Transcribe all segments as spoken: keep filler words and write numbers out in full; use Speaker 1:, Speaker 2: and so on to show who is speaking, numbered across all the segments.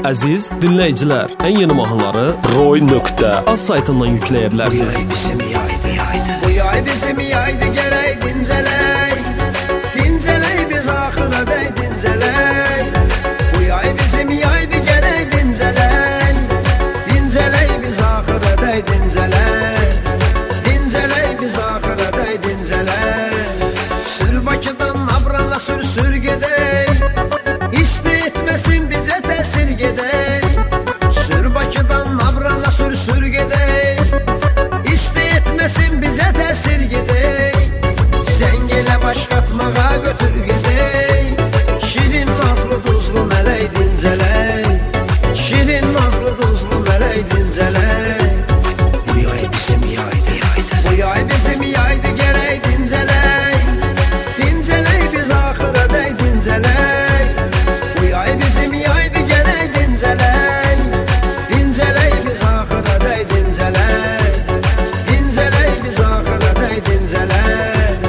Speaker 1: Əziz dinləyicilər, ən yeni mahnıları roy nöqtə az saytından yükləyə bilərsiniz.
Speaker 2: Bu yay bizim yaydı, yaydı. Bu yay bizim yaydı, gərək dincələk. Dincələk biz axıra dəy dincələk. Bu yay bizim yaydı, gərək dincələk. Dincələk biz axıra dəy dincələk. Dincələk biz axıra dəy dincələk. Sür Bakıdan Abrana sür sür gedək. İsti etməsin bizə təsir gedək. Sür Bakıdan Abrana sür sür gedək. İsti etməsin bizə təsir gedək. Zəngilə baş qatmağa götür gedək. Şirin nazlı duzlu mələk dincələk. Şirin nazlı duzlu mələk dincələk. Bu yay bizim yaydı, yaydı. Bu yay bizim yaydı, gərək dincələk. Dincələk biz axıra dəy dincələk. Bu yay bizim yaydı, gərək dincələk. Dincələk biz axıra dəy dincələk. Dincələk biz axıra dəy dincələk.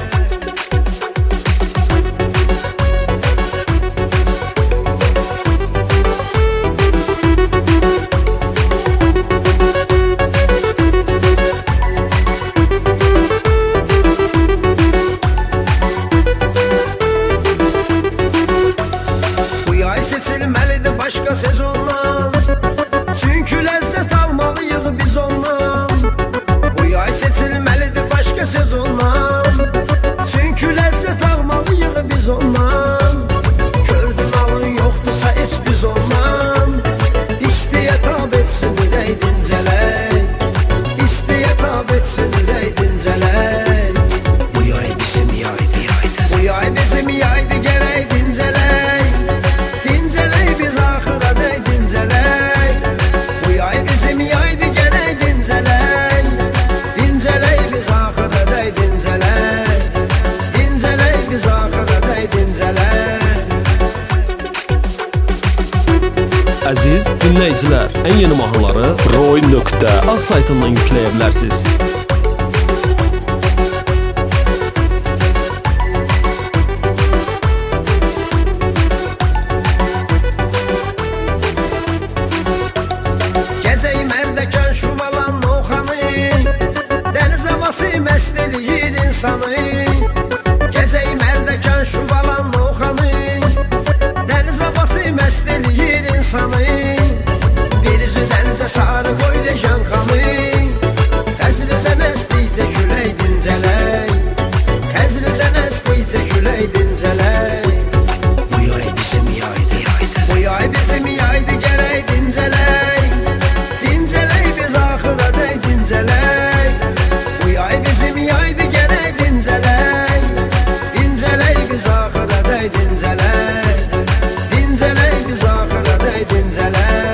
Speaker 2: Bu yay seçilməlidir başqa sezondan. Çünki ləzzət almalıyıq biz ondan. Bu yay seçilməlidir başqa sezondan. Çünki ləzzət almalıyıq biz ondan. Gördün alın yoxdursa heç biz ondan. İstiyə tab etsin ürək dincələk. İstiyə tab etsin ürək dincələk. Bu yay bizim yaydı, yaydı. Bu yay bizim yaydı, gərək dincələk. Dincələk biz axıra dəy dincələk. Bu yay bizim yaydı, gərək dincələk. Dincələk biz axıra dəy dincələk. Dincələk biz axıra dəy dincələk.
Speaker 1: Əziz dinləyicilər, ən yeni mahnıları roy nöqtə az saytından yükləyə bilərsiniz.
Speaker 2: Gəzək Mərdəkan Şuvalan Novxanı. Dəniz havası məst eləyir insanı. Gəzək Mərdəkan Şuvalan Novxanı. Dəniz havası məst eləyir insanı. Bir üzü dənizə sarı qoy lejan xanı. Xəzridən əsdikcə külək dincələk. Xəzridən əsdikcə külək dincələk. Bu yay bizim yaydı, yaydı. Bu yay bizim yaydı, gərək dincələk. Dincələk biz axıra dəy dincələk. Bu yay bizim yaydı, gərək dincələk. Dincələk biz axıra dəy dincələk. Dincələk biz axıra dəy dincələk.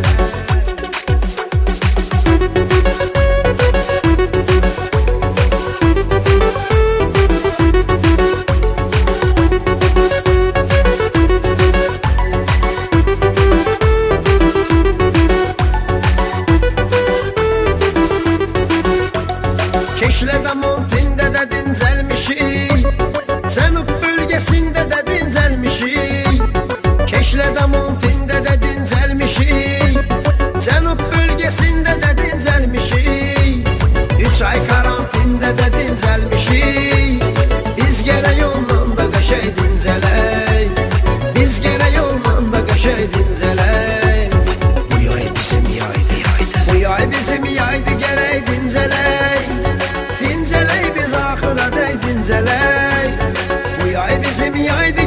Speaker 2: Keşlədə Montində də dincəlmişik. Cənub bölgəsində də dincəlmişik. Keşlədə Montində də dincəlmişik. Cənub bölgəsində də dincəlmişik. Üç ay karantində də dincəlmişik. Biz gərək ondan da qəşəy dincələk. Biz gərək ondan da qəşəy dincələk. Bu yay bizim yaydı, yaydı. Bu yay bizim yaydı, gərək dincələk. Dincələk biz axıra dəy dincələk. Bu yay bizim yaydı,